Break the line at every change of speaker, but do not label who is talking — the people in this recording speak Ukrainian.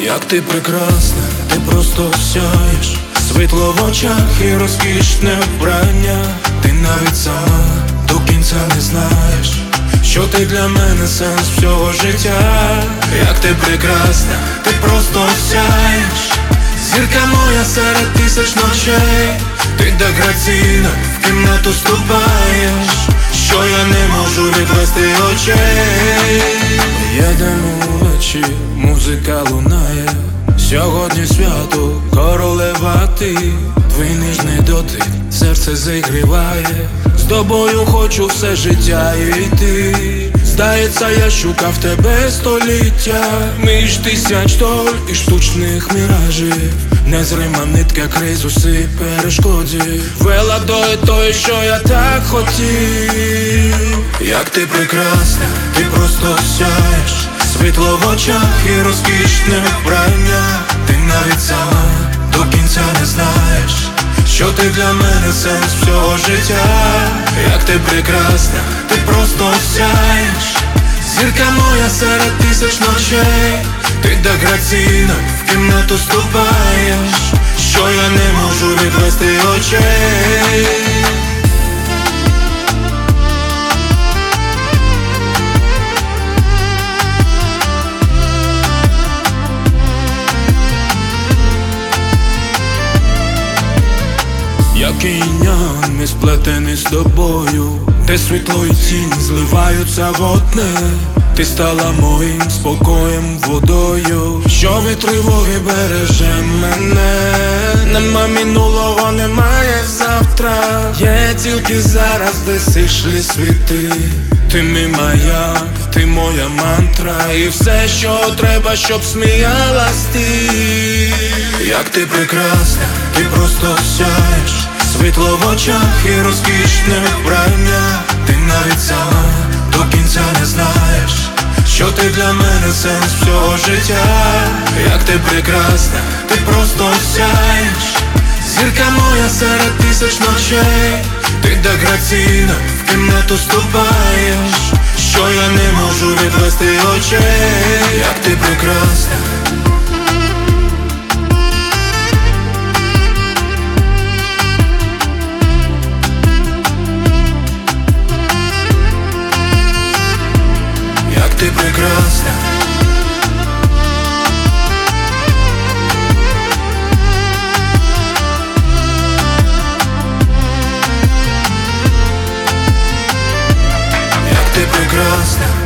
Як ти прекрасна, ти просто сяєш, світло в очах і розкішне вбрання. Ти навіть сама до кінця не знаєш, що ти для мене сенс всього життя. Як ти прекрасна, ти просто сяєш, зірка моя серед тисяч ночей. Ти так граційно в кімнату ступаєш, що я не можу відвести очей. Їдемо вночі, музика лунає, сьогодні свято, королева ти. Твій ніжний дотик серце зігріває, з тобою хочу все життя йти. Здається, я шукав тебе століття, між тисяч доль і штучних міражів. Незрима нитка крізь усі перешкоди вела до того, що я так хотів. Як ти прекрасна, ти просто сяєш, світло в очах і розкішне вбрання. Ти навіть сама до кінця не знаєш, що ти для мене сенс всього життя. Як ти прекрасна, ти просто сяєш, зірка моя серед тисяч ночей. Ти так граційно в кімнату ступаєш, що я не можу відвести очей. Як інь-янь, ми сплетені з тобою, де світло і тінь зливаються в одне. Ти стала моїм спокоєм, водою, що від тривоги береже мене. Нема минулого, немає завтра, є тільки зараз, де зійшли світи. Ти мій маяк, ти моя мантра, і все, що треба, щоб сміялась ти. Як ти прекрасна, ти просто сяєш, світло в очах і розкішне вбрання. Ти навіть сама до кінця не знаєш, що ти для мене сенс всього життя. Як ти прекрасна, ти просто сяєш, зірка моя серед тисяч ночей. Ти так граційно в кімнату ступаєш, що я не можу відвести очей. Як ти прекрасна. Ти прекрасна. Як ти прекрасна.